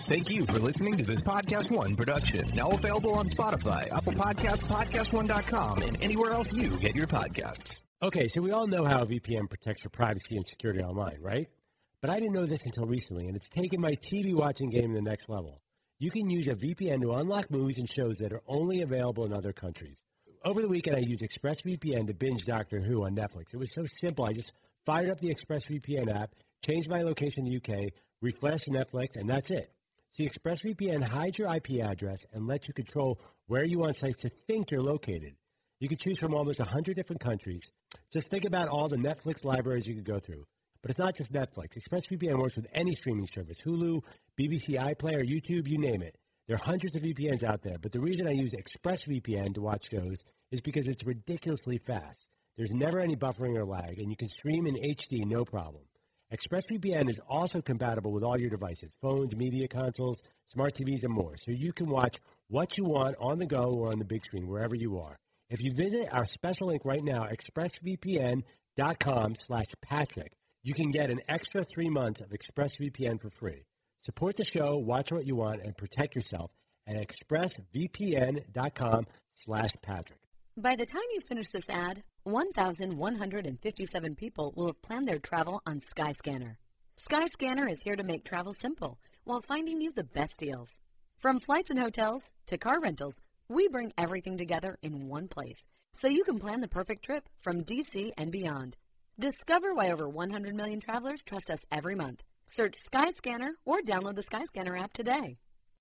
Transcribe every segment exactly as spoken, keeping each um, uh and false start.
Thank you for listening to this Podcast One production. Now available on Spotify, Apple Podcasts, podcast one dot com, and anywhere else you get your podcasts. Okay, so we all know how a V P N protects your privacy and security online, right? But I didn't know this until recently, and it's taken my T V watching game to the next level. You can use a V P N to unlock movies and shows that are only available in other countries. Over the weekend, I used ExpressVPN to binge Doctor Who on Netflix. It was so simple. I just fired up the ExpressVPN app, changed my location to U K, refreshed Netflix, and that's it. See, ExpressVPN hides your I P address and lets you control where you want sites to think you're located. You can choose from almost one hundred different countries. Just think about all the Netflix libraries you could go through. But it's not just Netflix. ExpressVPN works with any streaming service, Hulu, B B C iPlayer, YouTube, you name it. There are hundreds of V P Ns out there, but the reason I use ExpressVPN to watch shows is because it's ridiculously fast. There's never any buffering or lag, and you can stream in H D no problem. ExpressVPN is also compatible with all your devices, phones, media consoles, smart T Vs, and more, so you can watch what you want on the go or on the big screen, wherever you are. If you visit our special link right now, expressvpn.com slash Patrick, you can get an extra three months of ExpressVPN for free. Support the show, watch what you want, and protect yourself at expressvpn.com slash Patrick. By the time you finish this ad, one thousand one hundred fifty-seven people will have planned their travel on Skyscanner. Skyscanner is here to make travel simple while finding you the best deals. From flights and hotels to car rentals, we bring everything together in one place so you can plan the perfect trip from D C and beyond. Discover why over one hundred million travelers trust us every month. Search Skyscanner or download the Skyscanner app today.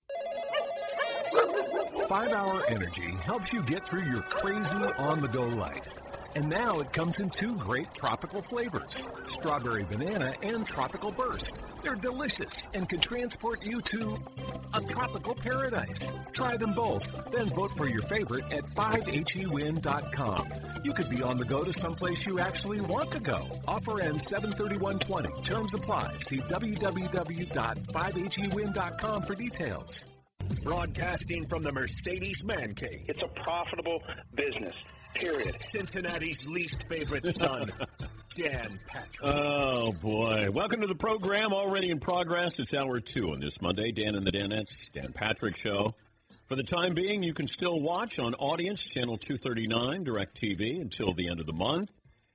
five hour Energy helps you get through your crazy on-the-go life. And now it comes in two great tropical flavors, strawberry banana and tropical burst. They're delicious and can transport you to a tropical paradise. Try them both, then vote for your favorite at five H E win dot com. You could be on the go to someplace you actually want to go. Offer ends seven thirty-one twenty. Terms apply. See w w w dot five H E win dot com for details. Broadcasting from the Mercedes Man Cave. It's a profitable business, period. Cincinnati's least favorite son, Dan Patrick. Oh, boy. Welcome to the program, already in progress. It's hour two on this Monday. Dan and the Danettes, Dan Patrick Show. For the time being, you can still watch on Audience, Channel two thirty-nine, DirecTV, until the end of the month.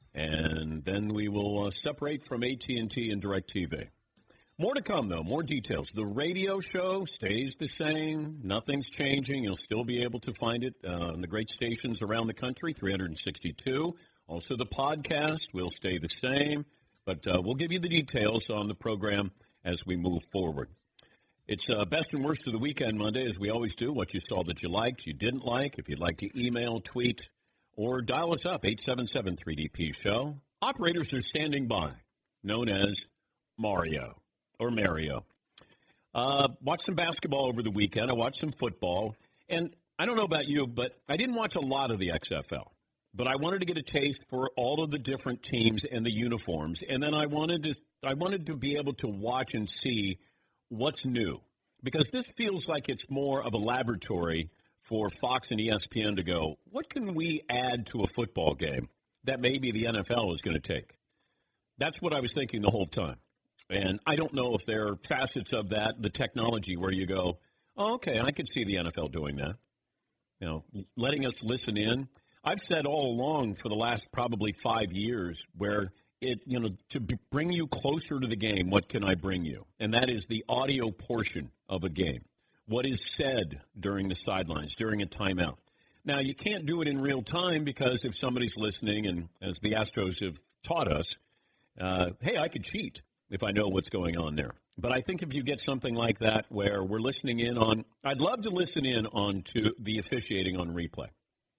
And then we will uh, separate from A T and T and DirecTV. More to come, though. More details. The radio show stays the same. Nothing's changing. You'll still be able to find it uh, on the great stations around the country, three hundred sixty-two. Also, the podcast will stay the same. But uh, we'll give you the details on the program as we move forward. It's uh, best and worst of the weekend Monday, as we always do. What you saw that you liked, you didn't like. If you'd like to email, tweet, or dial us up, eight seven seven three D P show. Operators are standing by, known as Mario. Or Mario. Uh, watched some basketball over the weekend. I watched some football. And I don't know about you, but I didn't watch a lot of the X F L. But I wanted to get a taste for all of the different teams and the uniforms. And then I wanted to I wanted to be able to watch and see what's new. Because this feels like it's more of a laboratory for Fox and E S P N to go, what can we add to a football game that maybe the N F L is going to take? That's what I was thinking the whole time. And I don't know if there are facets of that, the technology, where you go, oh, okay, I could see the N F L doing that. You know, letting us listen in. I've said all along for the last probably five years where it, you know, to b- bring you closer to the game, what can I bring you? And that is the audio portion of a game. What is said during the sidelines, during a timeout. Now, you can't do it in real time because if somebody's listening, and as the Astros have taught us, uh, hey, I could cheat if I know what's going on there. But I think if you get something like that where we're listening in on, I'd love to listen in on to the officiating on replay.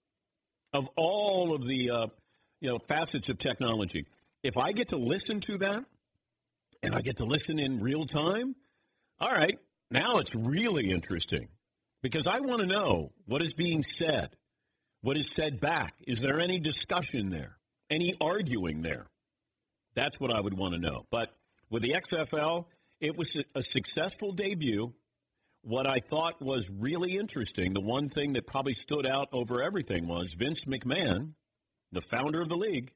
Of all of the uh, you know facets of technology, if I get to listen to that and I get to listen in real time, all right, now it's really interesting because I want to know what is being said, what is said back. Is there any discussion there, any arguing there? That's what I would want to know. But with the X F L, it was a successful debut. What I thought was really interesting, the one thing that probably stood out over everything was Vince McMahon, the founder of the league,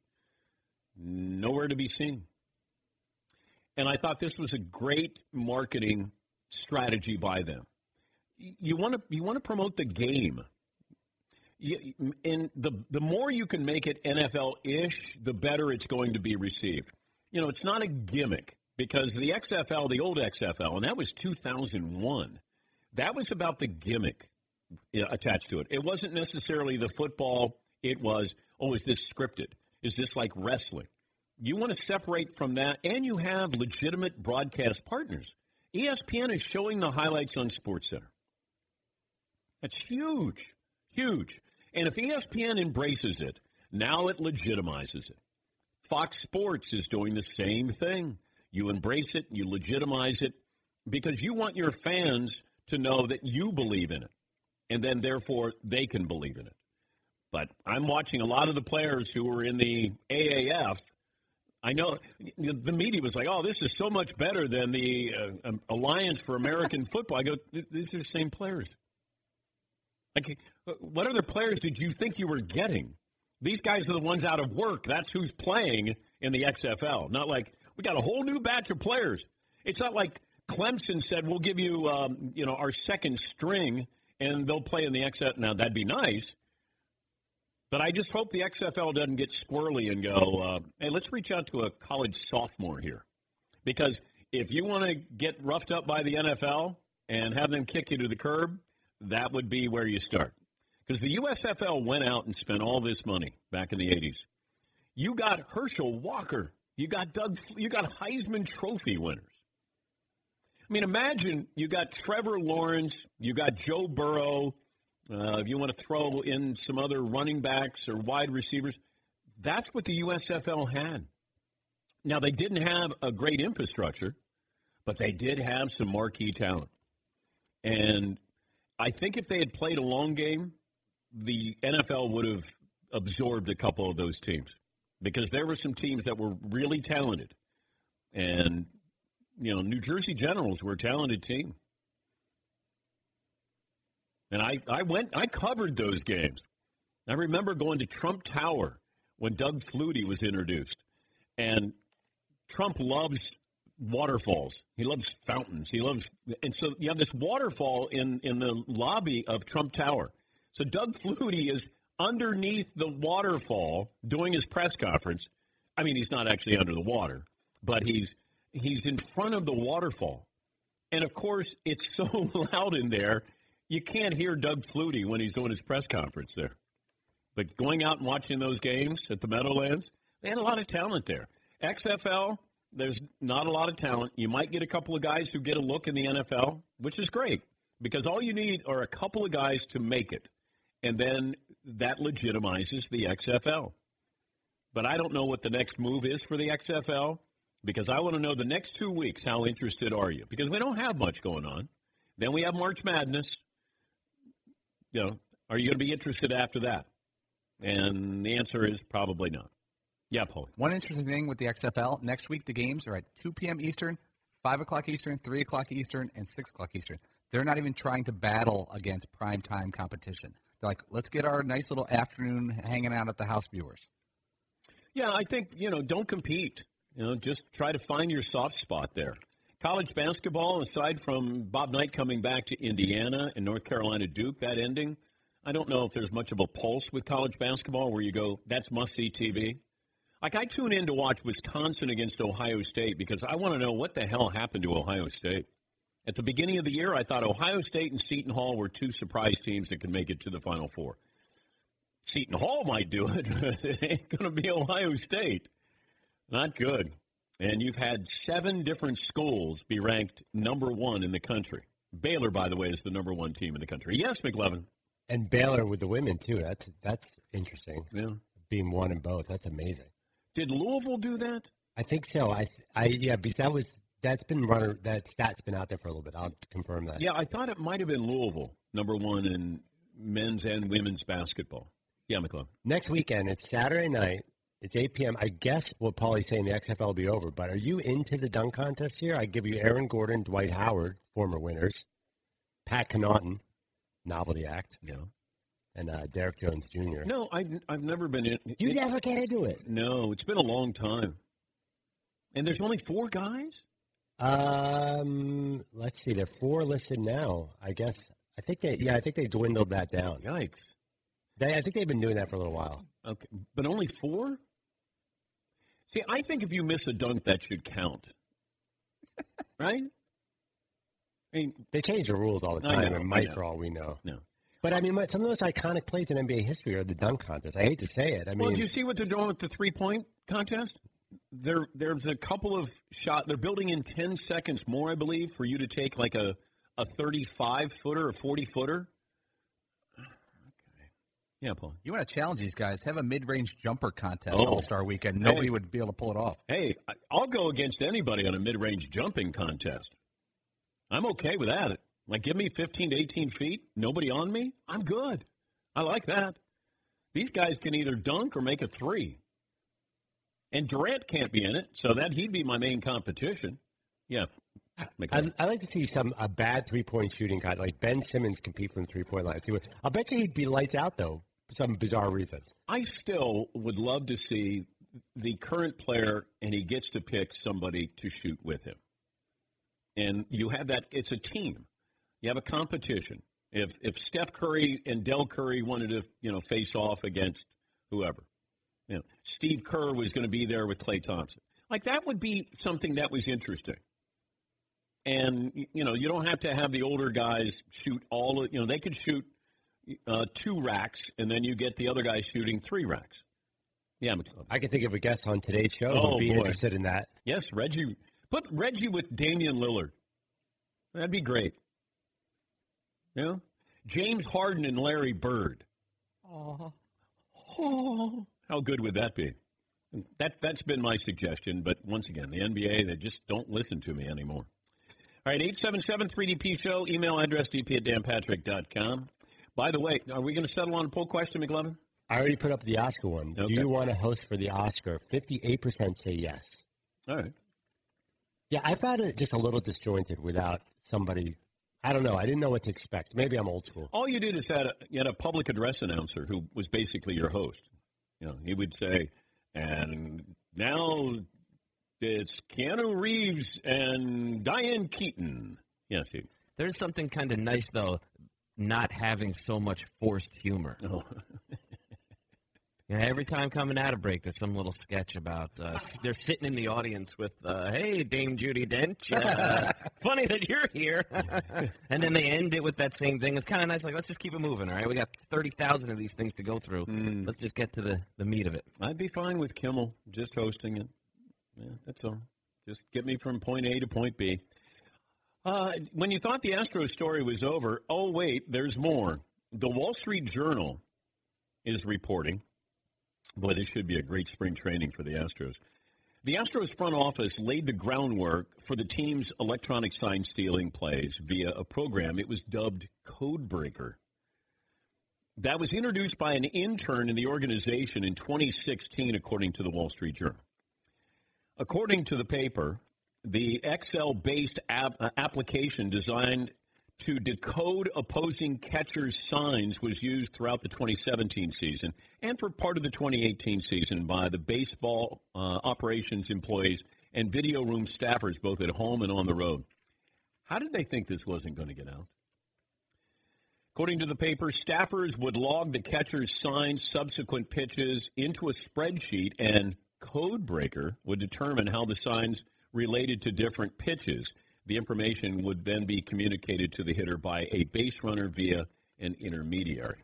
nowhere to be seen. And I thought this was a great marketing strategy by them. You want to you want to promote the game. You, and the the more you can make it N F L-ish, the better it's going to be received. You know, it's not a gimmick because the X F L, the old X F L, and that was two thousand one, that was about the gimmick attached to it. It wasn't necessarily the football. It was, oh, is this scripted? Is this like wrestling? You want to separate from that, and you have legitimate broadcast partners. E S P N is showing the highlights on SportsCenter. That's huge, huge. And if E S P N embraces it, now it legitimizes it. Fox Sports is doing the same thing. You embrace it, you legitimize it, because you want your fans to know that you believe in it, and then, therefore, they can believe in it. But I'm watching a lot of the players who are in the A A F. I know the media was like, oh, this is so much better than the uh, Alliance for American Football. I go, these are the same players. Like, what other players did you think you were getting? These guys are the ones out of work. That's who's playing in the X F L. Not like, we got a whole new batch of players. It's not like Clemson said, we'll give you, um, you know, our second string, and they'll play in the X F L. Now, that'd be nice. But I just hope the X F L doesn't get squirrely and go, uh, hey, let's reach out to a college sophomore here. Because if you want to get roughed up by the N F L and have them kick you to the curb, that would be where you start. Because the U S F L went out and spent all this money back in the eighties. You got Herschel Walker. You got Doug. You got Heisman Trophy winners. I mean, imagine you got Trevor Lawrence. You got Joe Burrow. Uh, if you want to throw in some other running backs or wide receivers, that's what the U S F L had. Now, they didn't have a great infrastructure, but they did have some marquee talent. And I think if they had played a long game, the N F L would have absorbed a couple of those teams because there were some teams that were really talented. And, you know, New Jersey Generals were a talented team. And I, I went, I covered those games. I remember going to Trump Tower when Doug Flutie was introduced. And Trump loves waterfalls. He loves fountains. He loves, and so you have this waterfall in, in the lobby of Trump Tower. So Doug Flutie is underneath the waterfall doing his press conference. I mean, he's not actually under the water, but he's he's in front of the waterfall. And, of course, it's so loud in there, you can't hear Doug Flutie when he's doing his press conference there. But going out and watching those games at the Meadowlands, they had a lot of talent there. X F L, there's not a lot of talent. You might get a couple of guys who get a look in the N F L, which is great, because all you need are a couple of guys to make it, and then that legitimizes the X F L. But I don't know what the next move is for the X F L, because I want to know the next two weeks, how interested are you? Because we don't have much going on. Then we have March Madness. You know, are you going to be interested after that? And the answer is probably not. Yeah, Paul. One interesting thing with the X F L, next week the games are at two p.m. Eastern, five o'clock Eastern, three o'clock Eastern, and six o'clock Eastern. They're not even trying to battle against primetime competition. They're like, let's get our nice little afternoon hanging out at the house viewers. Yeah, I think, you know, don't compete. You know, just try to find your soft spot there. College basketball, aside from Bob Knight coming back to Indiana and North Carolina Duke, that ending, I don't know if there's much of a pulse with college basketball where you go, that's must-see T V. Like, I tune in to watch Wisconsin against Ohio State because I want to know what the hell happened to Ohio State. At the beginning of the year, I thought Ohio State and Seton Hall were two surprise teams that could make it to the Final Four. Seton Hall might do it, but it ain't going to be Ohio State. Not good. And you've had seven different schools be ranked number one in the country. Baylor, by the way, is the number one team in the country. Yes, McLevin. And Baylor with the women, too. That's that's interesting. Yeah. Being one in both. That's amazing. Did Louisville do that? I think so. I, I yeah, because that was that's been runner that stat's been out there for a little bit. I'll confirm that. Yeah, I thought it might have been Louisville, number one in men's and women's basketball. Yeah, McLeod. Next weekend, it's Saturday night. It's eight p.m. I guess what Paulie's saying, the X F L will be over. But are you into the dunk contest here? I give you Aaron Gordon, Dwight Howard, former winners, Pat Connaughton, novelty act. Yeah. And uh, Derek Jones Junior No, I, I've never been in. You it, never can do it. No, it's been a long time. And there's only four guys? Um, let's see. There are four listed now. I guess. I think they. Yeah, I think they dwindled that down. Yikes! They, I think they've been doing that for a little while. Okay, but only four. See, I think if you miss a dunk, that should count. Right? I mean, they change the rules all the I time. know, and I might, know. for all we know. No. But I mean, some of those iconic plays in N B A history are the dunk contest. I hate to say it. I mean, well, do you see what they're doing with the three-point contest? There, there's a couple of shot. They're building in ten seconds more, I believe, for you to take like a a thirty-five footer or forty footer. Okay. Yeah, Paul. You want to challenge these guys? Have a mid-range jumper contest Oh. All-Star Weekend. Nobody Hey. would be able to pull it off. Hey, I- I'll go against anybody on a mid-range jumping contest. I'm okay with that. Like, give me fifteen to eighteen feet, nobody on me, I'm good. I like that. These guys can either dunk or make a three. And Durant can't be in it, so that he'd be my main competition. Yeah. I, I like to see some a bad three-point shooting guy like Ben Simmons compete from the three-point line. See what, I'll bet you he'd be lights out though for some bizarre reason. I still would love to see the current player, and he gets to pick somebody to shoot with him. And you have that, it's a team. You have a competition. If if Steph Curry and Del Curry wanted to, you know, face off against whoever, you know, Steve Kerr was going to be there with Klay Thompson. Like, that would be something that was interesting. And, you know, you don't have to have the older guys shoot all of, you know, they could shoot uh, two racks, and then you get the other guy shooting three racks. Yeah, I can think of a guest on today's show who Oh, would be boy. interested in that. Yes, Reggie. Put Reggie with Damian Lillard. That'd be great. You know? James Harden and Larry Bird. Oh. Oh, how good would that be? That, that's been my suggestion, but once again, the N B A, they just don't listen to me anymore. All right, eight seven seven three D P show, email address d p at dan patrick dot com. By the way, are we going to settle on a poll question, McLevin? I already put up the Oscar one. Okay. Do you want to host for the Oscar? fifty-eight percent say yes. All right. Yeah, I found it just a little disjointed without somebody. I don't know. I didn't know what to expect. Maybe I'm old school. All you did is had a, you had a public address announcer who was basically your host. You know, he would say, and now it's Keanu Reeves and Diane Keaton. Yes, he. There's something kind of nice, though, not having so much forced humor. Oh. Yeah, every time coming out of break, there's some little sketch about uh, they're sitting in the audience with, uh, hey, Dame Judi Dench, uh, funny that you're here. And then they end it with that same thing. It's kind of nice, like, let's just keep it moving, all right? We got thirty thousand of these things to go through. Mm. Let's just get to the, the meat of it. I'd be fine with Kimmel just hosting it. Yeah, that's all. Just get me from point A to point B. Uh, when you thought the Astros story was over, oh, wait, there's more. The Wall Street Journal is reporting. Boy, this should be a great spring training for the Astros. The Astros front office laid the groundwork for the team's electronic sign stealing plays via a program it was dubbed Codebreaker. That was introduced by an intern in the organization in twenty sixteen, according to the Wall Street Journal. According to the paper, the Excel-based app, uh, application designed to decode opposing catchers' signs was used throughout the twenty seventeen season and for part of the twenty eighteen season by the baseball uh, operations employees and video room staffers, both at home and on the road. How did they think this wasn't going to get out? According to the paper, staffers would log the catcher's signs, subsequent pitches into a spreadsheet, and Codebreaker would determine how the signs related to different pitches. The information would then be communicated to the hitter by a base runner via an intermediary.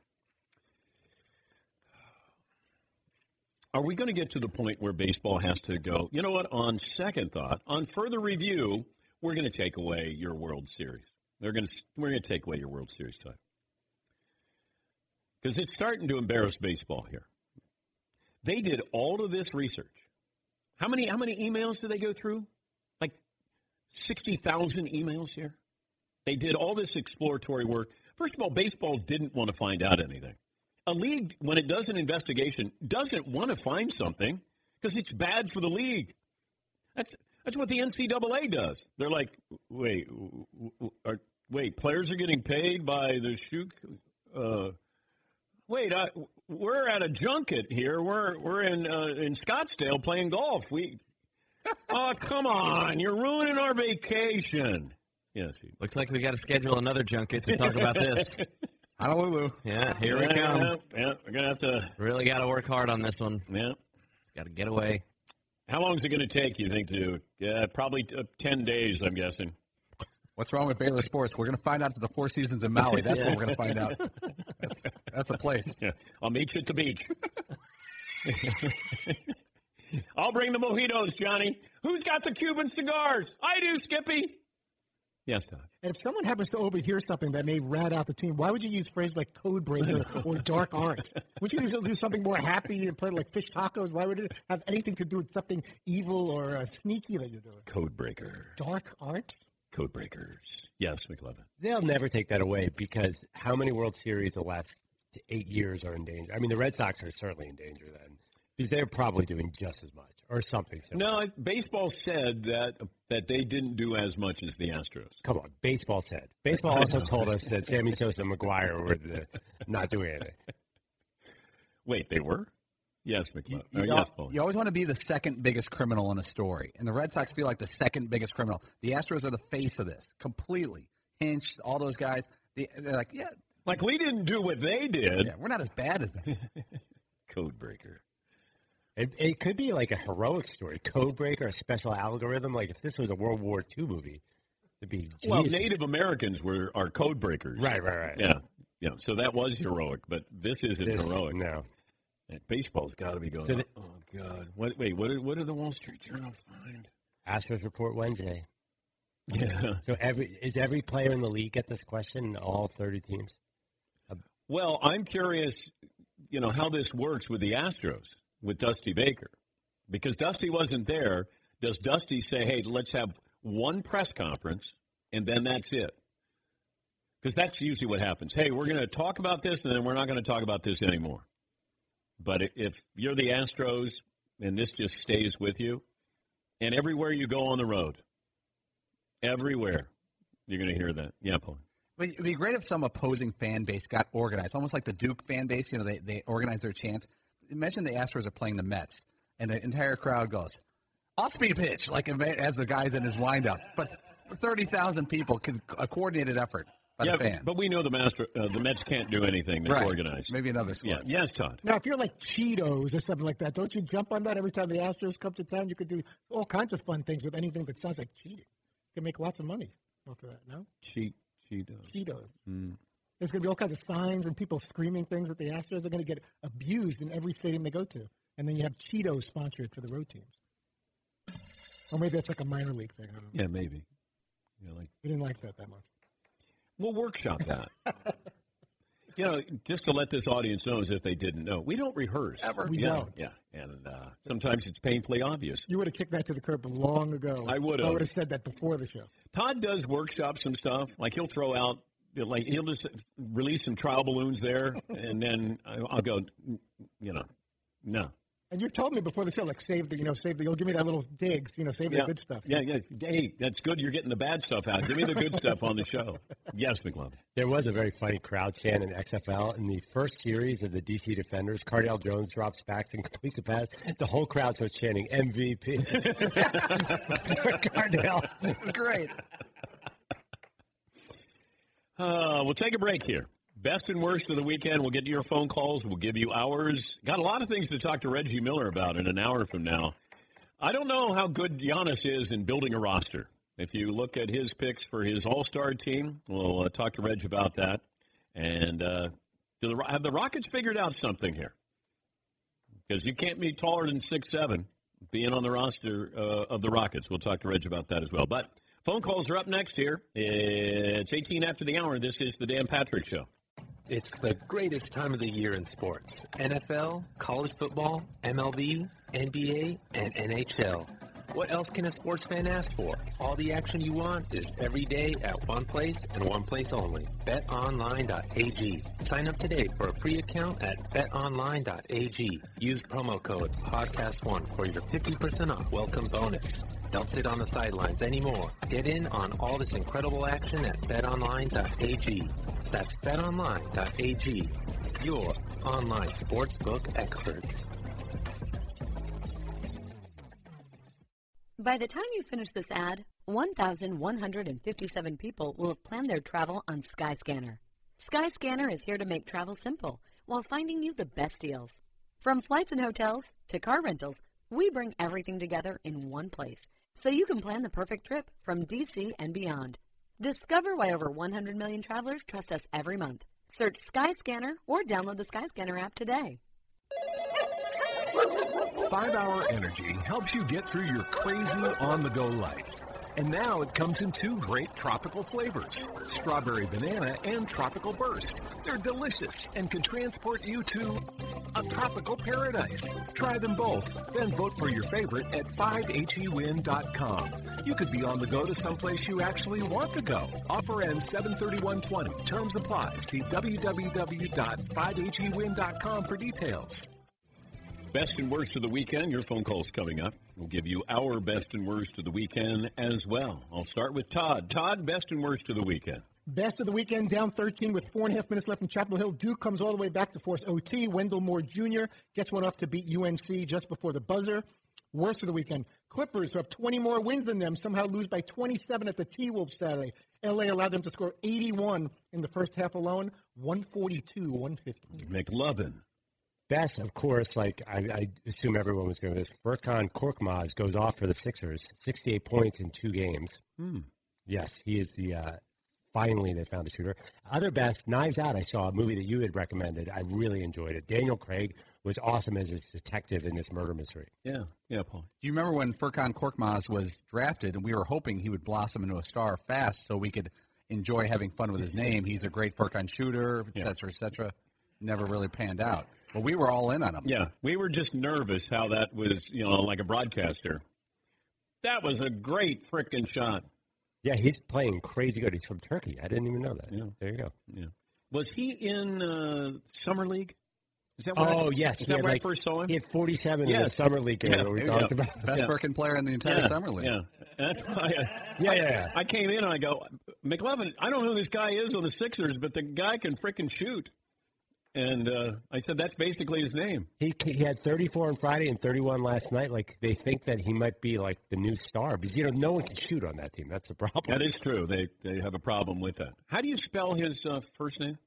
Are we going to get to the point where baseball has to go, you know what, on second thought, on further review, we're going to take away your World Series. They're going to, we're going to take away your World Series title. Because it's starting to embarrass baseball here. They did all of this research. How many, how many emails did they go through? Like sixty thousand emails here. They did all this exploratory work. First of all, baseball didn't want to find out anything. A league, when it does an investigation, doesn't want to find something because it's bad for the league. That's that's what the N C double A does. They're like, wait, are, wait, players are getting paid by the shoe. Uh, wait, I, we're at a junket here. We're we're in uh, in Scottsdale playing golf. We Oh, come on. You're ruining our vacation. Yes. Looks like we got to schedule another junket to talk about this. Honolulu. Yeah, here we yeah, come. Yeah, yeah, we're going to have to. Really got to work hard on this one. Yeah. Got to get away. How long is it going to take, you think, to? Yeah, probably uh, ten days, I'm guessing. What's wrong with Baylor Sports? We're going to find out at the Four Seasons in Maui. That's yeah. what we're going to find out. That's, that's a place. Yeah. I'll meet you at the beach. I'll bring the mojitos, Johnny. Who's got the Cuban cigars? I do, Skippy. Yes, Todd. And if someone happens to overhear something that may rat out the team, why would you use phrases like code breaker or dark art? Wouldn't you do something more happy and play like fish tacos? Why would it have anything to do with something evil or uh, sneaky that you're doing? Code breaker. Dark art? Code breakers. Yes, McLovin. They'll never take that away because how many World Series the last eight years are in danger? I mean, the Red Sox are certainly in danger then because they're probably doing just as much or something similar. No, baseball said that that they didn't do as much as the Astros. Come on, baseball said. Baseball also told us that Sammy Sosa and McGuire were the, not doing anything. Wait, they were? Yes, McLovin. You, Oh, you, yes, al- you always want to be the second biggest criminal in a story, and the Red Sox feel like the second biggest criminal. The Astros are the face of this, completely. Hinch, all those guys, they, they're like, yeah. Like, we didn't do what they did. Yeah, we're not as bad as them. Code breaker. It, it could be like a heroic story, code breaker, a special algorithm. Like if this was a World War Two movie, it'd be Well, Jesus. Native Americans were are code breakers. Right, right, right. Yeah, yeah. So that was heroic, but this isn't This- heroic. No. And baseball's got to be going. So the- oh God! What, wait, what did what did the Wall Street Journal find? Astros report Wednesday. Yeah. So every is every player in the league get this question? All thirty teams. Well, I'm curious, you know, how this works with the Astros with Dusty Baker, because Dusty wasn't there. Does Dusty say, "Hey, let's have one press conference and then that's it"? Because that's usually what happens. Hey, we're going to talk about this and then we're not going to talk about this anymore. But if you're the Astros and this just stays with you, and everywhere you go on the road, everywhere, you're going to hear that. Yeah, Paul. But it'd be great if some opposing fan base got organized, almost like the Duke fan base. You know, they they organize their chants. Imagine the Astros are playing the Mets, and the entire crowd goes, off-speed pitch, like as the guy's in his windup. But thirty thousand people, can a coordinated effort by Yeah, the fan. but we know the master, uh, the Mets can't do anything that's Right. organized. Maybe another Yeah. squad. Yes, Todd. Now, if you're like Cheetos or something like that, don't you jump on that every time the Astros come to town? You could do all kinds of fun things with anything that sounds like cheating. You can make lots of money off of that, no? Cheat, Cheetos. Cheetos. Mm. There's going to be all kinds of signs and people screaming things at the Astros. They're going to get abused in every stadium they go to. And then you have Cheetos sponsored for the road teams. Or maybe that's like a minor league thing. I don't know. Yeah, maybe. Yeah, like We didn't like that that much. we'll workshop that. You know, just to let this audience know, as if they didn't know, we don't rehearse Ever. We yeah, don't. Yeah, and uh, sometimes it's painfully obvious. You would have kicked that to the curb long ago. I would I have. would have said that before the show. Todd does workshop some stuff. Like he'll throw out, you know, like he'll just release some trial balloons there, and then I- I'll go, you know, no. And you told me before the show, like, save the, you know, save the, you'll give me that little digs, you know, save Yeah, the good stuff. yeah, yeah. Hey, that's good. You're getting the bad stuff out. Give me the good stuff on the show. Yes, McLovin. There was a very funny crowd chant in X F L in the first series of the D C Defenders. Cardale Jones drops back and completes the pass. The whole crowd starts chanting M V P. Cardale. Great. Uh, we'll take a break here. Best and worst of the weekend. We'll get to your phone calls. We'll give you ours. Got a lot of things to talk to Reggie Miller about in an hour from now. I don't know how good Giannis is in building a roster. If you look at his picks for his All-Star team, we'll uh, talk to Reg about that. And uh, do the, have the Rockets figured out something here? Because you can't be taller than six seven being on the roster uh, of the Rockets. We'll talk to Reg about that as well. But phone calls are up next here. It's eighteen after the hour. This is the Dan Patrick Show. It's the greatest time of the year in sports. N F L, college football, M L B, N B A, and N H L. What else can a sports fan ask for? All the action you want is every day at one place and one place only. bet online dot a g. Sign up today for a free account at bet online dot a g. Use promo code podcast one for your fifty percent off welcome bonus. Don't sit on the sidelines anymore. Get in on all this incredible action at bet online dot a g. That's bet online dot a g, your online sportsbook experts. By the time you finish this ad, one thousand one hundred fifty-seven people will have planned their travel on Skyscanner. Skyscanner is here to make travel simple while finding you the best deals. From flights and hotels to car rentals, we bring everything together in one place so you can plan the perfect trip from D C and beyond. Discover why over one hundred million travelers trust us every month. Search Skyscanner or download the Skyscanner app today. five hour Energy helps you get through your crazy on-the-go life. And now it comes in two great tropical flavors, strawberry banana and tropical burst. They're delicious and can transport you to a tropical paradise. Try them both, then vote for your favorite at five H E win dot com. You could be on the go to someplace you actually want to go. Offer ends seven thirty-one twenty. Terms apply. See w w w dot five H E win dot com for details. Best and worst of the weekend. Your phone call's coming up. We'll give you our best and worst of the weekend as well. I'll start with Todd. Todd, best and worst of the weekend. Best of the weekend, down thirteen with four and a half minutes left in Chapel Hill. Duke comes all the way back to force O T. Wendell Moore Junior gets one up to beat U N C just before the buzzer. Worst of the weekend, Clippers, who have twenty more wins than them, somehow lose by twenty-seven at the T-Wolves Saturday. L A allowed them to score eighty-one in the first half alone, one forty-two, one fifty. McLovin. Best, of course, like I, I assume everyone was going to this. Furkan Korkmaz goes off for the Sixers, sixty-eight points in two games. Hmm. Yes, he is the, uh, finally they found a shooter. Other best, Knives Out, I saw a movie that you had recommended. I really enjoyed it. Daniel Craig was awesome as a detective in this murder mystery. Yeah, yeah, Paul. Do you remember when Furkan Korkmaz was drafted and we were hoping he would blossom into a star fast so we could enjoy having fun with his name? He's a great Furkan shooter, et cetera, et cetera. Never really panned out. But we were all in on him. Yeah, we were just nervous how that was, you know, like a broadcaster. That was a great frickin' shot. Yeah, he's playing crazy good. He's from Turkey. I didn't even know that. Yeah. There you go. Yeah. Was he in uh, Summer League? Is that what oh, I, yes. Is that where like, I first saw him? He had forty-seven yes. in the Summer League game yeah, that we yeah. talked about. Best yeah. working player in the entire yeah. Summer League. Yeah. That's why I, yeah, I, yeah, yeah. I came in and I go, McLovin, I don't know who this guy is on the Sixers, but the guy can frickin' shoot. And uh, I said, that's basically his name. He he had thirty-four on Friday and thirty-one last night. Like, they think that he might be, like, the new star. Because, you know, no one can shoot on that team. That's the problem. That is true. They they have a problem with that. How do you spell his uh, first name?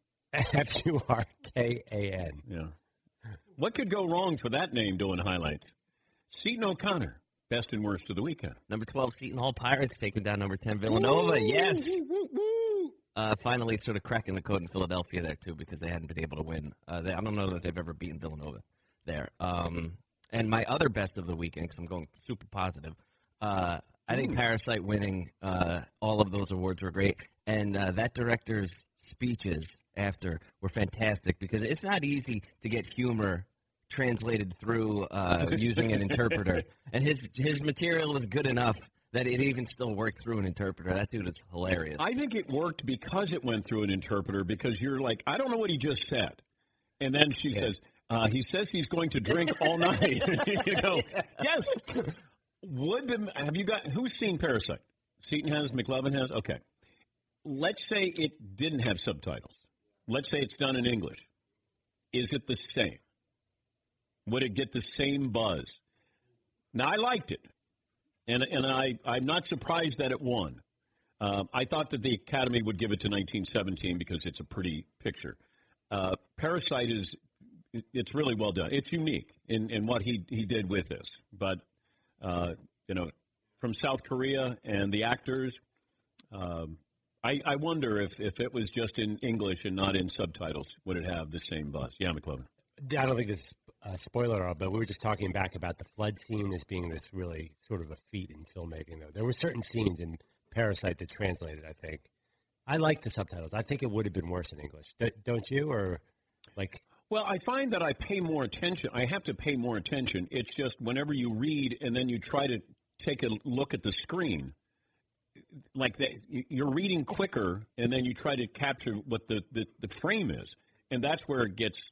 F U R K A N. Yeah. What could go wrong for that name doing highlights? Seton O'Connor, best and worst of the weekend. Number twelve, Seton Hall Pirates taking down number ten, Villanova. Woo, yes. Woo, woo, woo. Uh, finally sort of cracking the code in Philadelphia there, too, because they hadn't been able to win. Uh, they, I don't know that they've ever beaten Villanova there. Um, and my other best of the weekend, because I'm going super positive, uh, I think Parasite winning uh, all of those awards were great. And uh, that director's speeches after were fantastic, because it's not easy to get humor translated through uh, using an interpreter. And his his material is good enough that it even still worked through an interpreter. That dude is hilarious. I think it worked because it went through an interpreter, because you're like, I don't know what he just said. And then she yeah. says, uh, he says he's going to drink all night. You go, yes. Would the, have you got, who's seen Parasite? Seton has, McLovin has? Okay. Let's say it didn't have subtitles. Let's say it's done in English. Is it the same? Would it get the same buzz? Now, I liked it. And and I, I'm not surprised that it won. Uh, I thought that the Academy would give it to nineteen seventeen because it's a pretty picture. Uh, Parasite is, it's really well done. It's unique in, in what he, he did with this. But, uh, you know, from South Korea and the actors, um, I, I wonder if, if it was just in English and not in subtitles, would it have the same buzz? Yeah, McLovin. I don't think this uh, spoiler, but we were just talking back about the flood scene as being this really sort of a feat in filmmaking, though. There were certain scenes in Parasite that translated, I think. I like the subtitles. I think it would have been worse in English. D- don't you? Or, like... Well, I find that I pay more attention. I have to pay more attention. It's just whenever you read and then you try to take a look at the screen, like the, you're reading quicker and then you try to capture what the, the, the frame is. And that's where it gets...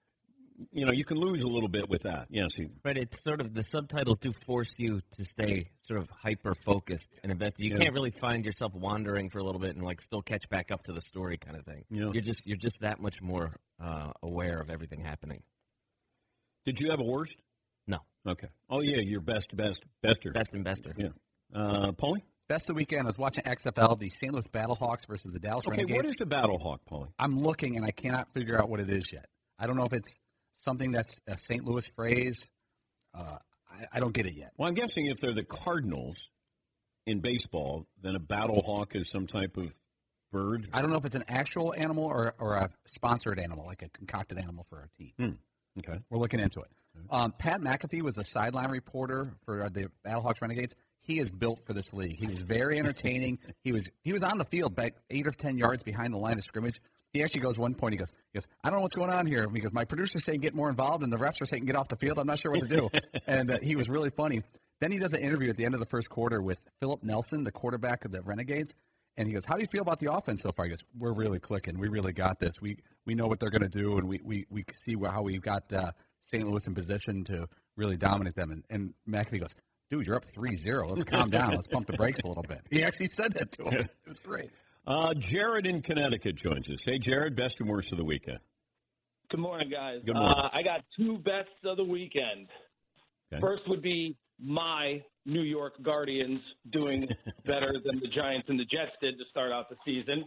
You know, you can lose a little bit with that. Yes. Right. It's sort of the subtitles do force you to stay sort of hyper focused and invested. You yeah. can't really find yourself wandering for a little bit and like still catch back up to the story kind of thing. Yeah. You're just you're just that much more uh, aware of everything happening. Did you have a worst? No. Okay. Oh, yeah, your best, best, bester. Best and bester. Yeah. Uh, Paulie? Best of the weekend, I was watching X F L, the Saint Louis Battlehawks versus the Dallas Okay, Renegades. what is the Battlehawk, Paulie? I'm looking, and I cannot figure out what it is yet. I don't know if it's something that's a Saint Louis phrase. Uh, I, I don't get it yet. Well, I'm guessing if they're the Cardinals in baseball, then a Battlehawk is some type of bird. I don't know if it's an actual animal or, or a sponsored animal, like a concocted animal for our team. Hmm. Okay. We're looking into it. Um, Pat McAfee was a sideline reporter for the Battlehawks Renegades. He is built for this league. He was very entertaining. he was he was on the field back eight or ten yards behind the line of scrimmage. He actually goes one point. He goes, he goes, I don't know what's going on here. Because my producer's saying get more involved, and the refs are saying get off the field. I'm not sure what to do. and uh, he was really funny. Then he does an interview at the end of the first quarter with Philip Nelson, the quarterback of the Renegades. And he goes, how do you feel about the offense so far? He goes, we're really clicking. We really got this. We we know what they're going to do, and we, we, we see how we've got uh, Saint Louis in position to really dominate them. And, and McAfee goes, dude, you're up three zero. Let's calm down. Let's pump the brakes a little bit. He actually said that to him. It was great. Uh, Jared in Connecticut joins us. Hey, Jared, best and worst of the weekend. Good morning, guys. Good morning. Uh, I got two bests of the weekend. Okay. First would be my New York Guardians doing better than the Giants and the Jets did to start out the season.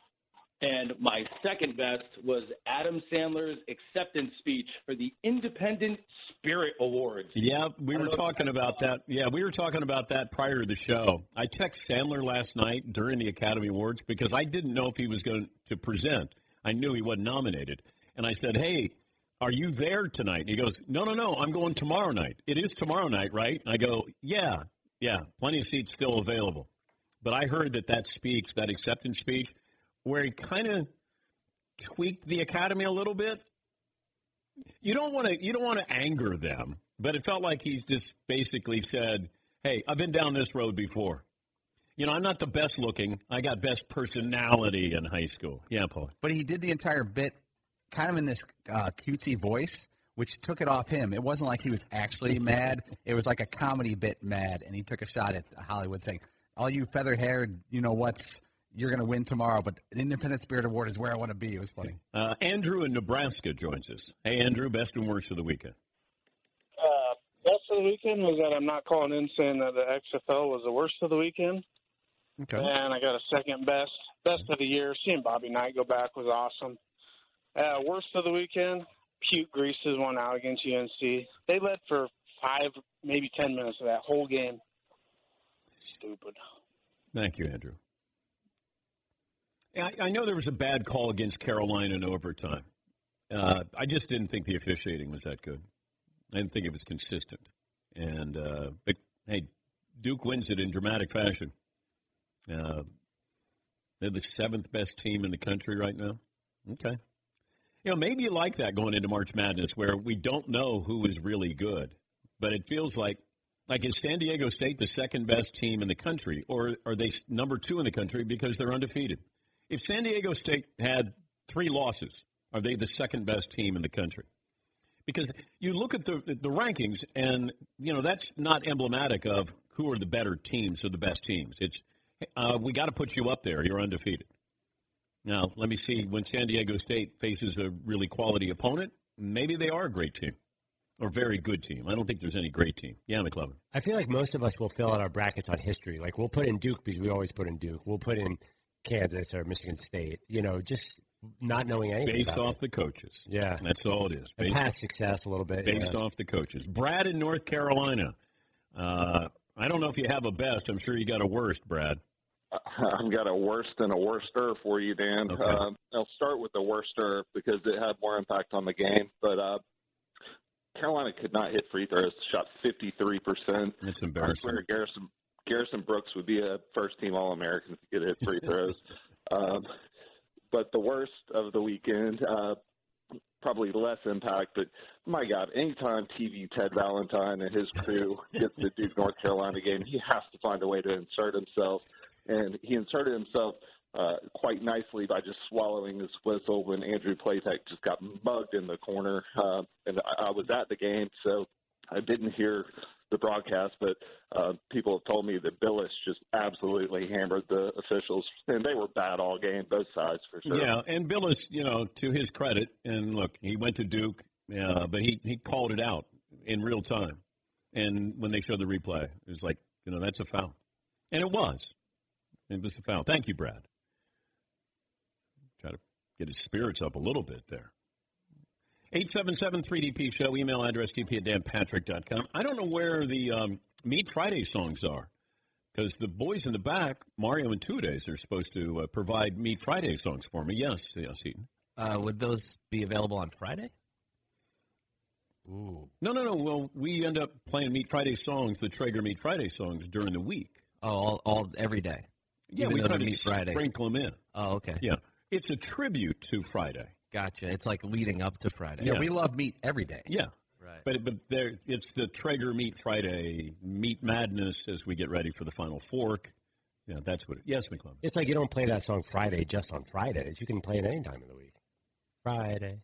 And my second best was Adam Sandler's acceptance speech for the Independent Spirit Awards. Yeah, we were talking about that. Yeah, we were talking about that prior to the show. I texted Sandler last night during the Academy Awards because I didn't know if he was going to present. I knew he wasn't nominated. And I said, hey, are you there tonight? And he goes, no, no, no, I'm going tomorrow night. It is tomorrow night, right? And I go, yeah, yeah, plenty of seats still available. But I heard that that speech, that acceptance speech, where he kind of tweaked the Academy a little bit. You don't want to you don't want to anger them, but it felt like he just basically said, hey, I've been down this road before. You know, I'm not the best looking. I got best personality in high school. Yeah, Paul. But he did the entire bit kind of in this uh, cutesy voice, which took it off him. It wasn't like he was actually mad. It was like a comedy bit mad, and he took a shot at Hollywood saying, all you feather-haired, you know what's, you're going to win tomorrow, but the Independent Spirit Award is where I want to be. It was funny. Uh, Andrew in Nebraska joins us. Hey, Andrew, best and worst of the weekend. Uh, best of the weekend was that I'm not calling in saying that the X F L was the worst of the weekend. Okay. And I got a second best. Best of the year, seeing Bobby Knight go back was awesome. Uh, worst of the weekend, Puke Greases won out against U N C. They led for five, maybe ten minutes of that whole game. Stupid. Thank you, Andrew. I, I know there was a bad call against Carolina in overtime. Uh, I just didn't think the officiating was that good. I didn't think it was consistent. And, uh, but, hey, Duke wins it in dramatic fashion. Uh, they're the seventh best team in the country right now. Okay. You know, maybe you like that going into March Madness where we don't know who is really good. But it feels like, like is San Diego State the second best team in the country, or are they number two in the country because they're undefeated? If San Diego State had three losses, are they the second best team in the country? Because you look at the the rankings, and, you know, that's not emblematic of who are the better teams or the best teams. It's, uh, we got to put you up there. You're undefeated. Now, let me see. When San Diego State faces a really quality opponent, maybe they are a great team or very good team. I don't think there's any great team. Yeah, McLovin. I feel like most of us will fill out our brackets on history. Like, we'll put in Duke because we always put in Duke. We'll put in Kansas or Michigan State, you know, just not knowing anything Based about off it. the coaches. Yeah. That's all it is. And Based, past success a little bit. based yeah. off the coaches. Brad in North Carolina. Uh, I don't know if you have a best. I'm sure you got a worst, Brad. I've got a worst and a worster for you, Dan. Okay. Uh, I'll start with the worster because it had more impact on the game. But uh, Carolina could not hit free throws, shot fifty-three percent. It's embarrassing. I swear Garrison, Garrison Brooks would be a first-team All-American if he could hit free throws. um, but the worst of the weekend, uh, probably less impact, but my God, anytime T V Ted Valentine and his crew gets the Duke North Carolina game, he has to find a way to insert himself. And he inserted himself uh, quite nicely by just swallowing his whistle when Andrew Platek just got mugged in the corner. Uh, and I, I was at the game, so I didn't hear the broadcast, but uh, people have told me that Billis just absolutely hammered the officials, and they were bad all game, both sides for sure. Yeah, and Billis, you know, to his credit, and look, he went to Duke, uh, but he, he called it out in real time. And when they showed the replay, it was like, you know, that's a foul. And it was. It was a foul. Thank you, Brad. Try to get his spirits up a little bit there. eight seven seven three D P show, email address d p at dan patrick dot com. I don't know where the um, Meat Friday songs are, because the boys in the back, Mario and Two-Days, are supposed to uh, provide Meat Friday songs for me. Yes, yes, Eaton. Uh, would those be available on Friday? Ooh. No, no, no. Well, we end up playing Meat Friday songs, the Traeger Meat Friday songs, during the week. Oh, all, all every day? Yeah, Even we though try they're to Meat Friday. sprinkle them in. Oh, okay. Yeah. It's a tribute to Friday. Gotcha. It's like leading up to Friday. Yeah, we love meat every day. Yeah. Right. But but there, it's the Traeger Meat Friday, Meat Madness as we get ready for the Final Fork. Yeah, that's what it, yes, McClellan. It's like you don't play that song Friday just on Fridays. You can play it any time of the week. Friday.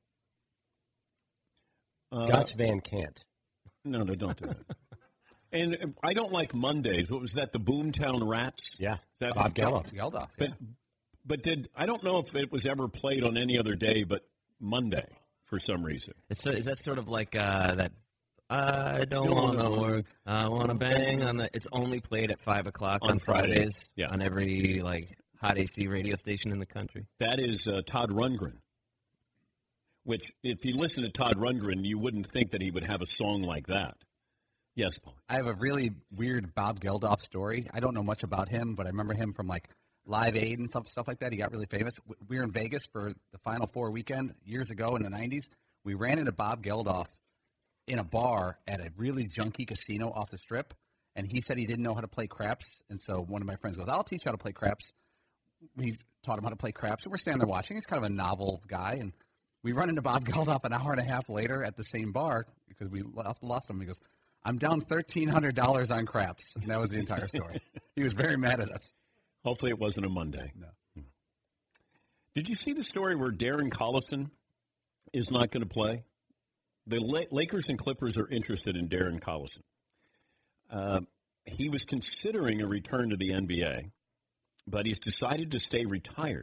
Uh, Gus Van Cant. No, no, don't do that. And I don't like Mondays. What was that, the Boomtown Rats? Yeah, that Bob Geldof. Geldof, But, yeah. but did I don't know if it was ever played on any other day but Monday for some reason. It's, is that sort of like uh, that, I don't want to work, I want to bang on the, it's only played at five o'clock on, On Fridays. Fridays Yeah. on every, like, hot A C radio station in the country. That is uh, Todd Rundgren, which if you listen to Todd Rundgren, you wouldn't think that he would have a song like that. Yes, Paul. I have a really weird Bob Geldof story. I don't know much about him, but I remember him from like Live Aid and stuff, stuff like that. He got really famous. We were in Vegas for the Final Four weekend years ago in the nineties. We ran into Bob Geldof in a bar at a really junky casino off the strip, and he said he didn't know how to play craps. And so one of my friends goes, I'll teach you how to play craps. We taught him how to play craps, and we're standing there watching. He's kind of a novel guy, and we run into Bob Geldof an hour and a half later at the same bar because we lost, lost him. He goes, I'm down thirteen hundred dollars on craps. And that was the entire story. He was very mad at us. Hopefully it wasn't a Monday. No. Hmm. Did you see the story where Darren Collison is not going to play? The La- Lakers and Clippers are interested in Darren Collison. Uh, he was considering a return to the N B A, but he's decided to stay retired.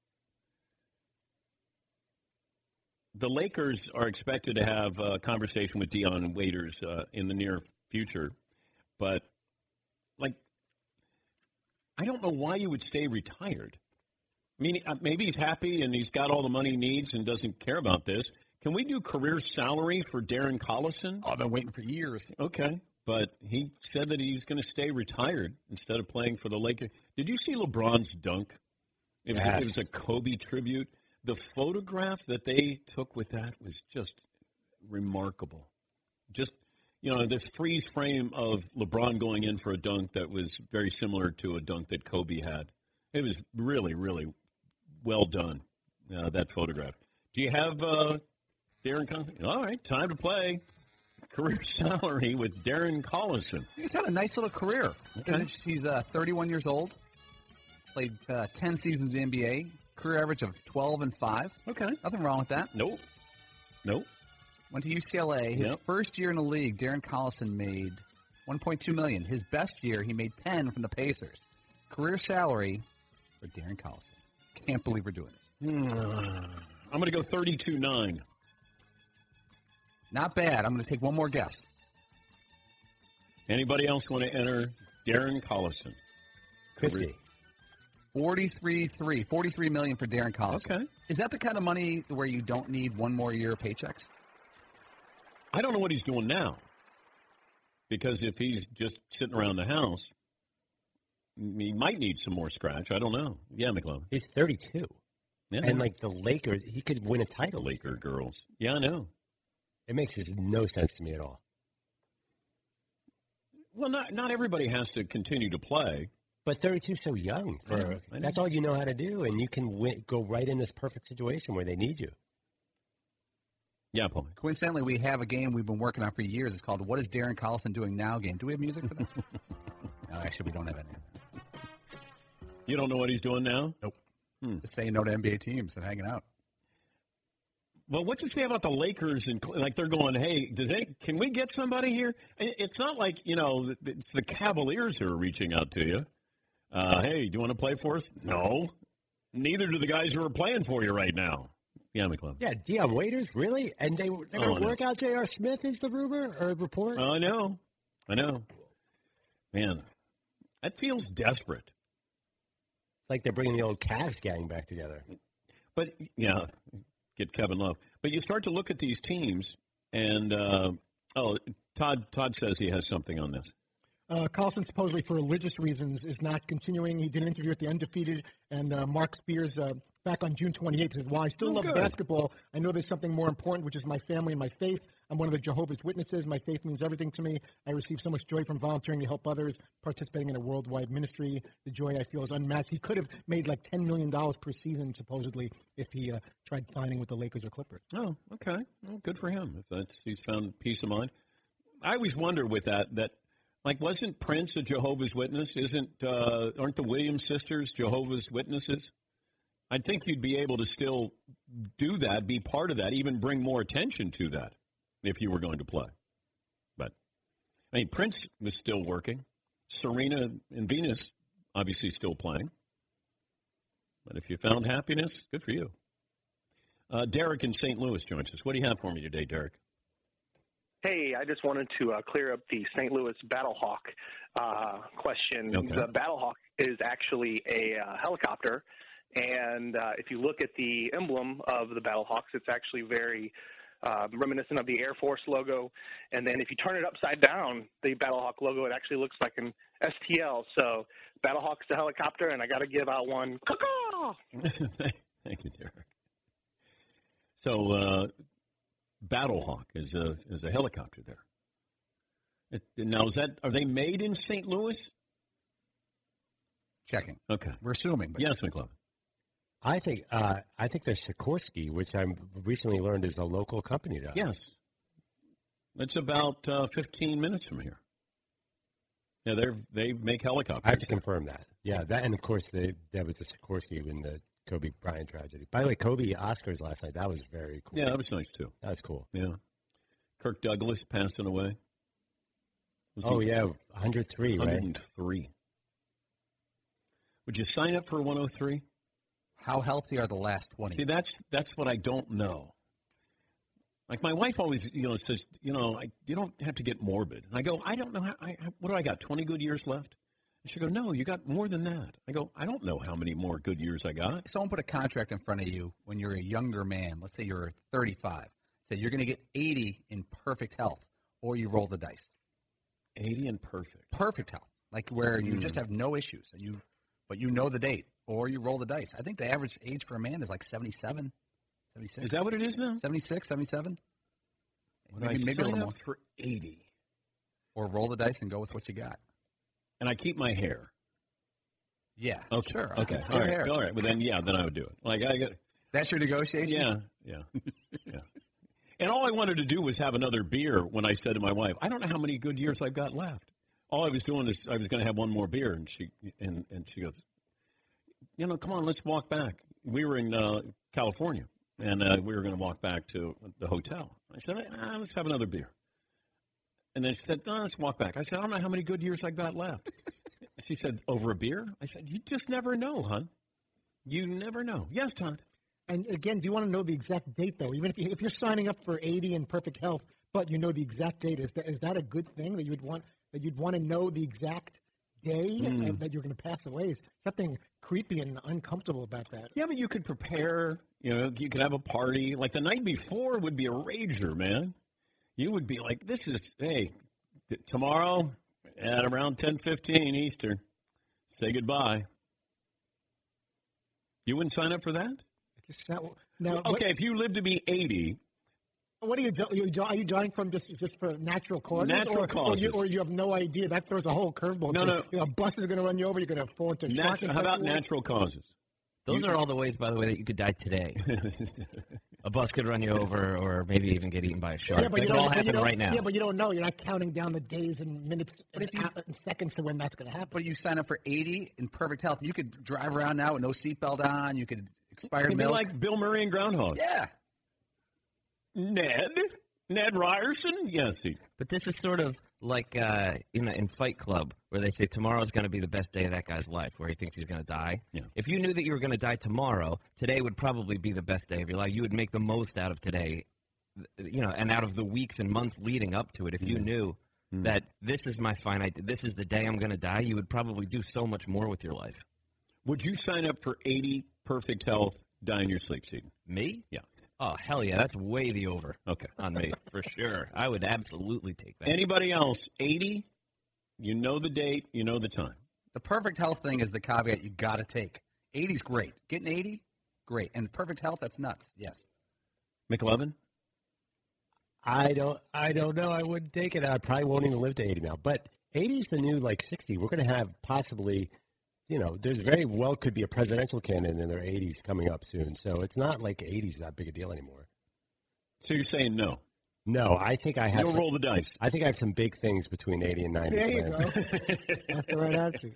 The Lakers are expected to have a conversation with Dion Waiters uh, in the near future, but, like, I don't know why you would stay retired. I mean, maybe he's happy and he's got all the money he needs and doesn't care about this. Can we do career salary for Darren Collison? Oh, I've been waiting for years. Okay, but he said that he's going to stay retired instead of playing for the Lakers. Did you see LeBron's dunk? It was, Yes. it was a Kobe tribute. The photograph that they took with that was just remarkable. Just, you know, this freeze frame of LeBron going in for a dunk that was very similar to a dunk that Kobe had. It was really, really well done, uh, that photograph. Do you have uh, Darren Collison? All right, time to play career salary with Darren Collison. He's had a nice little career. Okay. He's uh, thirty-one years old, played uh, ten seasons in the N B A, career average of twelve and five. Okay. Nothing wrong with that. Nope. Nope. Went to U C L A. His Yep. first year in the league, Darren Collison made one point two million dollars. His best year, he made ten from the Pacers. Career salary for Darren Collison. Can't believe we're doing this. I'm going to go thirty-two nine. Not bad. I'm going to take one more guess. Anybody else want to enter Darren Collison? fifty. forty-three three. forty-three million dollars for Darren Collison. Okay. Is that the kind of money where you don't need one more year of paychecks? I don't know what he's doing now. Because if he's just sitting around the house, he might need some more scratch. I don't know. Yeah, McClellan. He's thirty-two. Yeah. And, like, the Lakers, he could win a title. Laker girls. Yeah, I know. It makes no sense to me at all. Well, not not everybody has to continue to play. But thirty-two is so young. For, I know, I know. That's all you know how to do, and you can win, go right in this perfect situation where they need you. Yeah, Paul. Coincidentally, we have a game we've been working on for years. It's called What is Darren Collison Doing Now game. Do we have music for that? No, actually, we don't have any. You don't know what he's doing now? Nope. Hmm. Just saying no to N B A teams and hanging out. Well, what's it say about the Lakers? And like they're going, hey, does they, can we get somebody here? It- It's not like, you know, it's the Cavaliers who are reaching out to you. Uh, hey, do you want to play for us? No. Neither do the guys who are playing for you right now. Yeah, McClellan. Yeah, Dion Waiters, really? And they, they're Oh, I going to know. work out J R. Smith is the rumor or report? I know. I know. Man, that feels desperate. It's like they're bringing the old Cavs gang back together. But, yeah, get Kevin Love. But you start to look at these teams, and, uh, oh, Todd Todd says he has something on this. Uh, Carlson supposedly for religious reasons is not continuing. He did an interview with the Undefeated, and uh, Mark Spears uh, back on June twenty-eighth says, while I still Oh, love good. basketball, I know there's something more important, which is my family and my faith. I'm one of the Jehovah's Witnesses. My faith means everything to me. I receive so much joy from volunteering to help others, participating in a worldwide ministry. The joy I feel is unmatched. He could have made like ten million dollars per season, supposedly, if he uh, tried signing with the Lakers or Clippers. Oh, okay. Well, good for him. If that's, he's found peace of mind. I always wonder with that, that, like, wasn't Prince a Jehovah's Witness? Isn't, uh, aren't the Williams sisters Jehovah's Witnesses? I think you'd be able to still do that, be part of that, even bring more attention to that if you were going to play. But, I mean, Prince was still working. Serena and Venus obviously still playing. But if you found happiness, good for you. Uh, Derek in Saint Louis joins us. What do you have for me today, Derek? Hey, I just wanted to uh, clear up the Saint Louis Battlehawk uh, question. Okay. The Battlehawk is actually a uh, helicopter, and uh, if you look at the emblem of the Battlehawks, it's actually very uh, reminiscent of the Air Force logo. And then if you turn it upside down, the Battlehawk logo, it actually looks like an S T L. So Battlehawk's the helicopter, and I got to give out one. Caw-caw! Thank you, Derek. So, uh, Battlehawk is a is a helicopter there. It, now, is that are they made in Saint Louis? Checking. Okay, we're assuming. But yes, McLovin. I think uh, I think the Sikorsky, which I recently learned is a local company, though. Yes, it's about uh, fifteen minutes from here. Yeah, they they make helicopters. I have to confirm that. Yeah, that and of course they, that was the Sikorsky in the Kobe Bryant tragedy. By the way, Kobe Oscars last night, that was very cool. Yeah, that was nice too. That was cool. Yeah, Kirk Douglas passing away. Was oh he- yeah, one hundred three, right? one hundred three. Would you sign up for one oh three? How healthy are the last twenty? See, that's that's what I don't know. Like my wife always, you know, says, you know, I, you don't have to get morbid. And I go, I don't know how. I, what do I got? twenty good years left? And she go, no, you got more than that. I go, I don't know how many more good years I got. If someone put a contract in front of you when you're a younger man, let's say you're thirty-five, say you're going to get eighty in perfect health, or you roll the dice. eighty in perfect. Perfect health, like where you Mm. just have no issues, and you, but you know the date, or you roll the dice. I think the average age for a man is like seventy-seven, seventy-six. Is that what it is now? seventy-six, seventy-seven? Would Maybe, I maybe a sign little up more. for eighty? Or roll the dice and go with what you got. And I keep my hair. Yeah, Okay. sure. Okay. Your All right. hair. All right. Well, then, yeah, then I would do it. Like I get. That's your negotiation? Yeah. Yeah. Yeah. And all I wanted to do was have another beer when I said to my wife, I don't know how many good years I've got left. All I was doing is I was going to have one more beer, and she and, and she goes, you know, come on, let's walk back. We were in uh, California, and uh, we were going to walk back to the hotel. I said, ah, let's have another beer. And then she said, no, let's walk back. I said, I don't know how many good years I've got left. She said, over a beer? I said, you just never know, hon. You never know. Yes, Todd. And again, do you want to know the exact date, though? Even if, you, if you're signing up for eighty in perfect health, but you know the exact date, is that, is that a good thing that you'd want that you'd want to know the exact day Mm. uh, that you're going to pass away? Is something creepy and uncomfortable about that? Yeah, but you could prepare. You know, you could have a party. Like the night before would be a rager, man. You would be like, this is, hey, t- tomorrow at around ten fifteen Eastern, say goodbye. You wouldn't sign up for that? It's not, now, okay, what, if you live to be eighty, what are you, do- you do- are you dying from just just for natural causes? Natural or, causes. Or you, or you have no idea? That throws a whole curveball. No, to no. it. You know, a bus is going to run you over. You're going to fall into a natu- truck. how about natural causes? Those You- are all the ways, by the way, that you could die today. A bus could run you over, or maybe even get eaten by a shark. Yeah, but that you could don't, all but you happen don't- right now. Yeah, but you don't know. You're not counting down the days and minutes and, hou- and seconds to when that's going to happen. But you sign up for eighty in perfect health. You could drive around now with no seatbelt on. You could expired It'd be milk. like Bill Murray and Groundhog. Yeah. Ned? Ned Ryerson? Yes, he. But this is sort of like uh, in in Fight Club, where they say tomorrow's going to be the best day of that guy's life, where he thinks he's going to die. Yeah. If you knew that you were going to die tomorrow, today would probably be the best day of your life. You would make the most out of today, you know, and out of the weeks and months leading up to it. If you knew Hmm. that this is my finite, this is the day I'm going to die, you would probably do so much more with your life. Would you sign up for eighty perfect health, die in your sleep, Seton? Me? Yeah. Oh, hell yeah. That's way the over Okay. on me, for sure. I would absolutely take that. Anybody else? eighty? You know the date, you know the time. The perfect health thing is the caveat you got to take. eighty's great. Getting eighty, great. And perfect health, that's nuts. Yes. McLovin? I don't I don't know. I wouldn't take it. I probably won't even live to eighty now. But eighty is the new, like, sixty. We're going to have possibly, you know, there's very well could be a presidential candidate in their eighties coming up soon. So it's not like eighty is that big a deal anymore. So you're saying no? No, I think I have. You'll some, roll the dice. I think I have some big things between eighty and ninety. There you go. That's the right answer.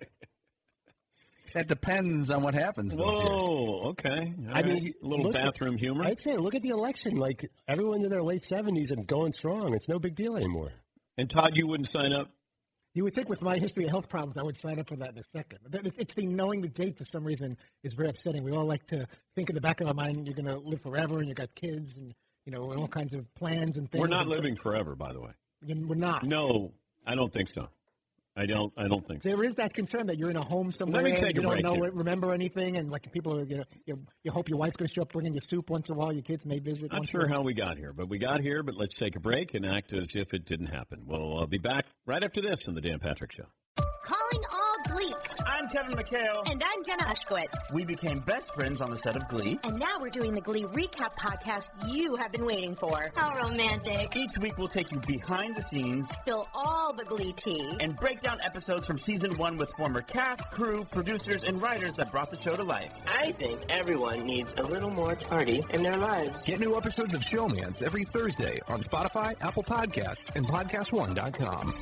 That depends on what happens. Whoa, okay. All I right. mean, a little look at- bathroom humor. I'd say, look at the election. Like, everyone's in their late seventies and going strong. It's no big deal anymore. And Todd, you wouldn't sign up? You would think with my history of health problems, I would sign up for that in a second. But It's the knowing the date for some reason is very upsetting. We all like to think in the back of our mind you're going to live forever and you got kids and, you know, and all kinds of plans and things. We're not And so- living forever, by the way. We're not. No, I don't think so. I don't. I don't think so. There is that concern that you're in a home somewhere Let me and take you a don't break know here. it, remember anything, and like people are, you know, you, you hope your wife's going to show up bringing you soup once in a while. Your kids may visit. Not once sure in a how while. we got here, but we got here. But let's take a break and act as if it didn't happen. We'll uh, be back right after this on the Dan Patrick Show. Calling all Glee. I'm Kevin McHale. And I'm Jenna Ushkowitz. We became best friends on the set of Glee. And now we're doing the Glee recap podcast you have been waiting for. How romantic. Each week we'll take you behind the scenes, Spill all the Glee tea. and break down episodes from season one with former cast, crew, producers, and writers that brought the show to life. I think everyone needs a little more party in their lives. Get new episodes of Showmans every Thursday on Spotify, Apple Podcasts, and podcast one dot com.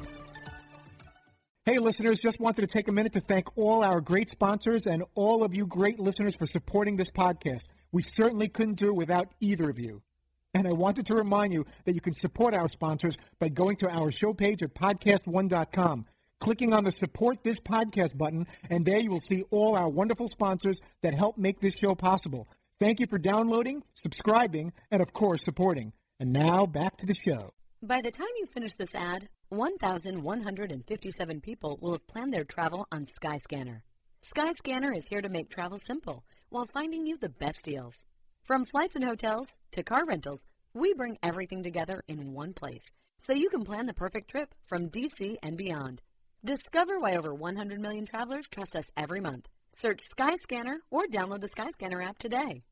Hey, listeners, just wanted to take a minute to thank all our great sponsors and all of you great listeners for supporting this podcast. We certainly couldn't do it without either of you. And I wanted to remind you that you can support our sponsors by going to our show page at podcast one dot com, clicking on the Support This Podcast button, and there you will see all our wonderful sponsors that help make this show possible. Thank you for downloading, subscribing, and, of course, supporting. And now, back to the show. By the time you finish this ad, one thousand one hundred fifty-seven people will have planned their travel on Skyscanner. Skyscanner is here to make travel simple while finding you the best deals. From flights and hotels to car rentals, we bring everything together in one place so you can plan the perfect trip from D C and beyond. Discover why over one hundred million travelers trust us every month. Search Skyscanner or download the Skyscanner app today.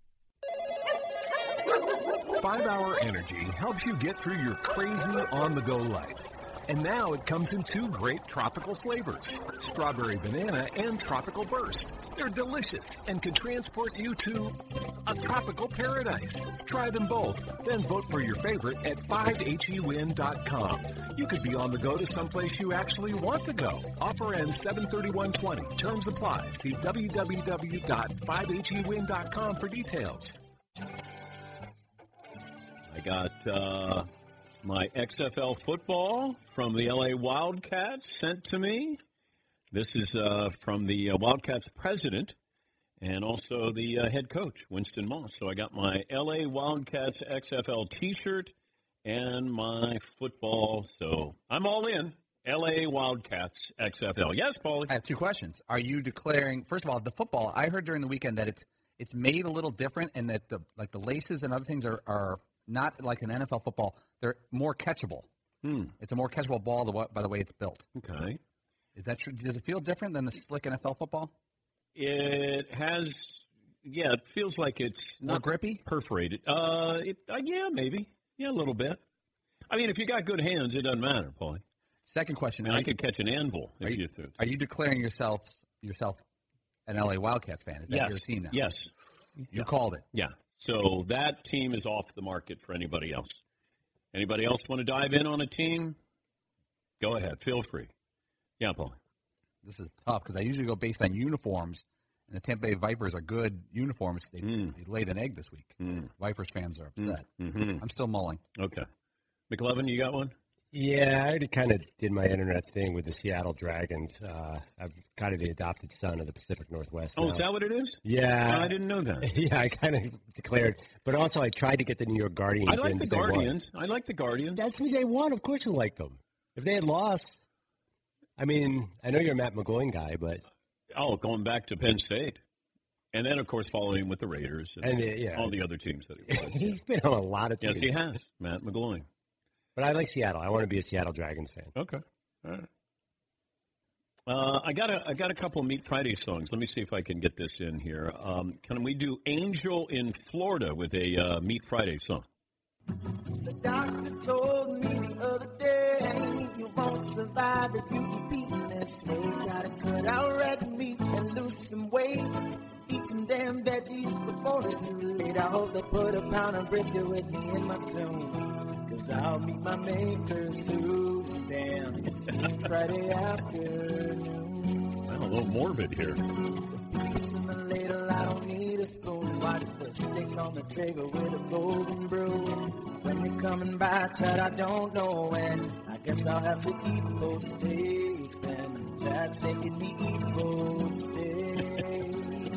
five hour Energy helps you get through your crazy on-the-go life. And now it comes in two great tropical flavors, strawberry banana and tropical burst. They're delicious and can transport you to a tropical paradise. Try them both, then vote for your favorite at five H E win dot com. You could be on the go to someplace you actually want to go. Offer ends seven thirty-one twenty. Terms apply. See w w w dot five H E win dot com for details. I got uh, my X F L football from the L A Wildcats sent to me. This is uh, from the uh, Wildcats president and also the uh, head coach, Winston Moss. So I got my L A Wildcats X F L T-shirt and my football. So I'm all in. L A Wildcats X F L. Yes, Paulie? I have two questions. Are you declaring, first of all, the football, I heard during the weekend that it's it's made a little different and that the like the laces and other things are, are not like an N F L football. They're more catchable. Hmm. It's a more catchable ball the, by the way it's built. Okay. Is that true? Does it feel different than the slick N F L football? It has, yeah, it feels like it's More not grippy? perforated. Uh, it, uh, yeah, maybe. Yeah, a little bit. I mean, if you got good hands, it doesn't matter, Paulie. Second question. I mean, are I could catch an anvil Are if you, you threw it. are you declaring yourself yourself an L A Wildcats fan? Is that Yes. your team now? Yes. You Yeah. called it. Yeah. So that team is off the market for anybody else. Anybody else want to dive in on a team? Go ahead. Feel free. Yeah, Paulie. This is tough because I usually go based on uniforms, and the Tampa Bay Vipers are good uniforms. They, Mm. they laid an egg this week. Mm. Vipers fans are upset. Mm-hmm. I'm still mulling. Okay. McLovin, you got one? Yeah, I already kind of did my internet thing with the Seattle Dragons. Uh, I'm kind of the adopted son of the Pacific Northwest. Oh, now. is that what it is? Yeah. Oh, I didn't know that. Yeah, I kind of declared. But also, I tried to get the New York Guardians I like in, the but they won. Guardians. I like the Guardians. That's what they won. Of course you like them. If they had lost, I mean, I know you're a Matt McGloin guy, but oh, going back to Penn State, and then of course following with the Raiders and, and the, yeah. all the other teams that he was. He's been on a lot of teams. Yes, he has, Matt McGloin. But I like Seattle. I want to be a Seattle Dragons fan. Okay, all right. Uh, I got a I got a couple of Meat Friday songs. Let me see if I can get this in here. Um, can we do "Angel in Florida" with a uh, Meat Friday song? The doctor told me the other day you won't survive if you keep eating this way. Gotta cut out red meat and lose some weight. Eat some damn veggies before it's too late. I hope they put a pound of brisket with me in my tomb. Cause I'll meet my maker soon. Damn, it's Friday afternoon. Well, a little morbid here. Piece in the ladle, I don't need a spoon. Watch the stick on the trigger with a golden brew. When you're coming back, that I don't know when. I guess I'll have to eat those steaks, and that's making me eat those steaks.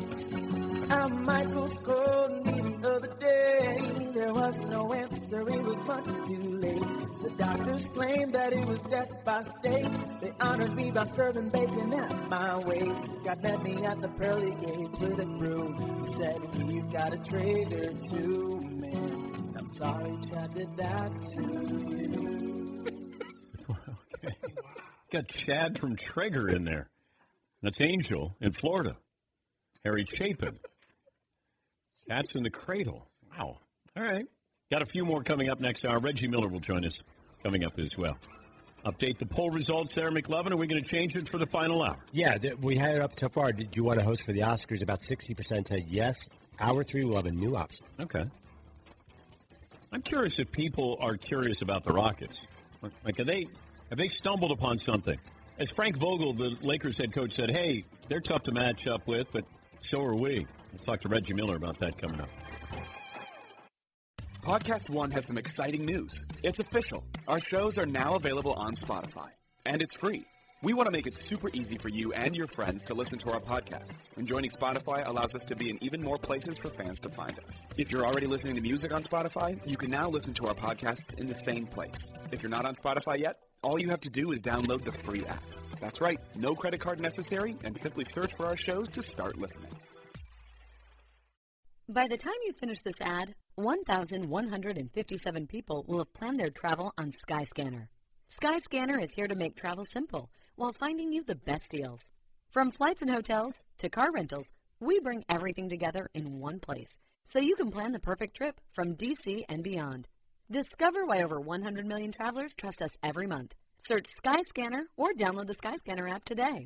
I'm Michael's called me the other day. There was no answer, it was much too late. The doctors claimed that it was death by state. They honored me by serving bacon at my weight. God met me at the pearly gates with a broom. He said, we've got a Traeger too, man. I'm sorry Chad did that to you. Okay. Got Chad from Traeger in there. That's Angel in Florida. Harry Chapin. Cats in the Cradle. Wow. All right. Got a few more coming up next hour. Reggie Miller will join us coming up as well. Update the poll results there, McLovin. Are we going to change it for the final hour? Yeah, th- we had it up so far. Did you want to host for the Oscars? About sixty percent said yes. Hour three will have a new option. Okay. I'm curious if people are curious about the Rockets. Like, are they, have they stumbled upon something? As Frank Vogel, the Lakers head coach, said, hey, they're tough to match up with, but so are we. We'll talk to Reggie Miller about that coming up. Podcast One has some exciting news. It's official. Our shows are now available on Spotify, and it's free. We want to make it super easy for you and your friends to listen to our podcasts, and joining Spotify allows us to be in even more places for fans to find us. If you're already listening to music on Spotify, you can now listen to our podcasts in the same place. If you're not on Spotify yet, all you have to do is download the free app. That's right, no credit card necessary, and simply search for our shows to start listening. By the time you finish this ad, one thousand one hundred fifty-seven people will have planned their travel on Skyscanner. Skyscanner is here to make travel simple while finding you the best deals. From flights and hotels to car rentals, we bring everything together in one place so you can plan the perfect trip from D C and beyond. Discover why over one hundred million travelers trust us every month. Search Skyscanner or download the Skyscanner app today.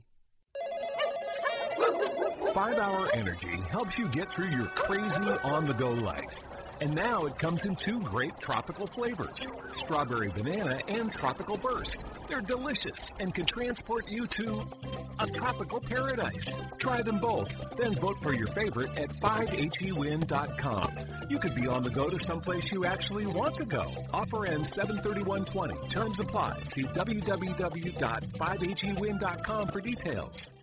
five hour Energy helps you get through your crazy on-the-go life. And now it comes in two great tropical flavors, Strawberry Banana and Tropical Burst. They're delicious and can transport you to a tropical paradise. Try them both, then vote for your favorite at five H E win dot com. You could be on the go to someplace you actually want to go. Offer ends seven thirty-one twenty. Terms apply. See w w w dot five H E win dot com for details.